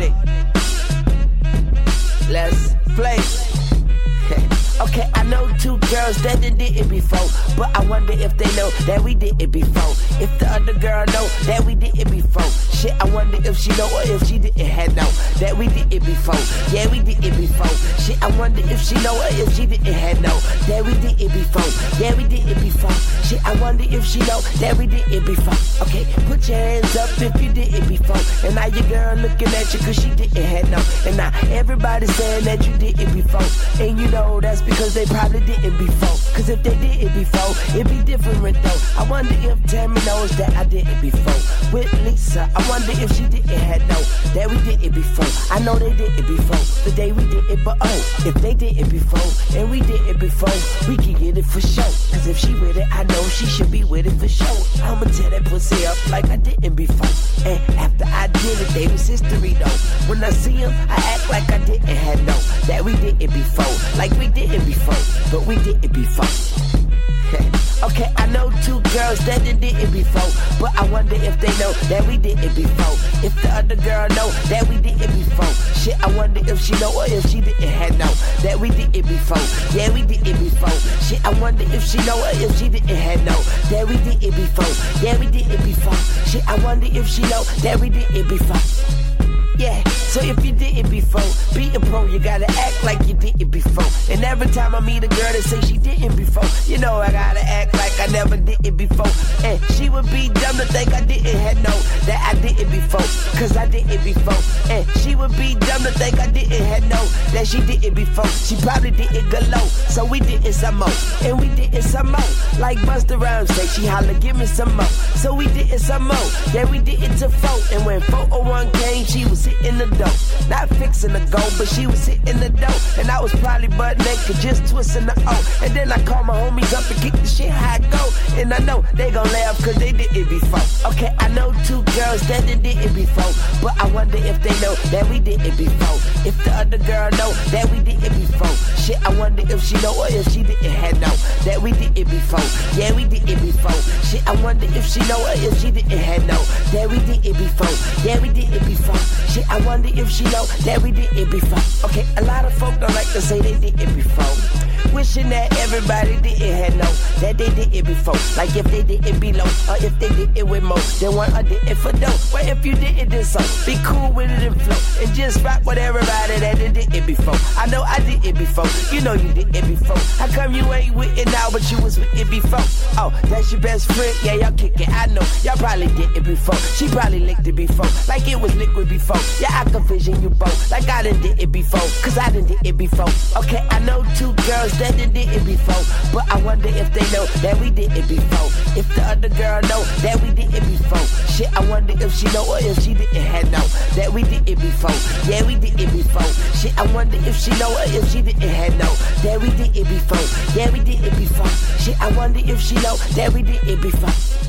party. Let's play. Okay, I know two girls that did it before, but I wonder if they know that we did it before. If the other girl know that we did it before. Shit, I wonder if she know or if she didn't have know that we did it before. Yeah, we did it before. Shit, I wonder if she know or if she didn't have know that we did it before. Yeah, we did it before. Shit, I wonder if she know that we did it before. Okay, put your hands up if you did it before. And now your girl looking at you cause she didn't have know. And now everybody saying that you did it before. And you know that's because they probably didn't before. Cause if they did it before, it'd be different though. I wonder if Tammy knows that I did it before. With Lisa, I wonder if she didn't have know that we did it before. I know they did it before, the day we did it, but oh, if they did it before, and we did it before, we can get it for sure. Cause if she with it, I know she should be with it for sure. I'ma tear that pussy up like I didn't before. And after I did it, they was history though. When I see them, I act like I didn't have know that we did it before. Like we didn't before, but we did it before. Okay, I know two girls that did it before, but I wonder if they know that we did it before. If the other girl know that we did it before. Shit, I wonder if she know or if she didn't have know that we did it before. Yeah, we did it before. Shit, I wonder if she know or if she didn't have know that we did it before. Yeah, we did it before. Shit, I wonder if she know that we did it before. Yeah, so if you did it before, be a pro, you gotta act like you did it before. And every time I meet a girl that say she didn't before, you know I gotta act like I never did it before. And she would be dumb to think I didn't have know that I did it before, cause I did it before. And she would be dumb to think I didn't have know that she did it before. She probably did it galore, so we did it some more. And we did it some more, like Busta Rhymes say, she holla, give me some more. So we did it some more, yeah we did it to 4. And when 401 came, she was hitting the dough. Not fixing the goal, but she was hitting the dough. And I was probably butt naked, just twisting the O. And then I called my homies up and kick the shit how it go. And I know they gon' laugh cause they did it before. Okay, I know two girls that did it before, but I wonder if they know that we did it before. If the other girl know that we did it before. Shit, I wonder if she know or if she didn't have know that we did it before. Yeah, we did it before. Shit, I wonder if she know or if she didn't have know that we did it before. Yeah, we did it before. Shit, I wonder if she know that we did it before. Okay, a lot of folk don't like to say they did it before. Wishing that everybody didn't have know that they did it before. Like if they did it below, or if they did it with more than one, or did it for dope. Well, if you did it then so, be cool with it and flow. And just rock with everybody that did it before. I know I did it before, you know you did it before. How come you ain't with it now, but you was with it before? Oh, that's your best friend, yeah, y'all kick it, I know. Y'all probably did it before, she probably licked it before. Like it was liquid before, yeah, I can vision you both. Like I done did it before, cause I done did it before. Okay, I know two girls that did it before, but I wonder if they know that we did it before. If the other girl know that we did it before. Shit, I wonder if she know or if she didn't have know that we did it before. Yeah, we did it before. Shit, I wonder if she know or if she didn't have know that we did it before. Yeah, we did it before. Shit, I wonder if she know that we did it before.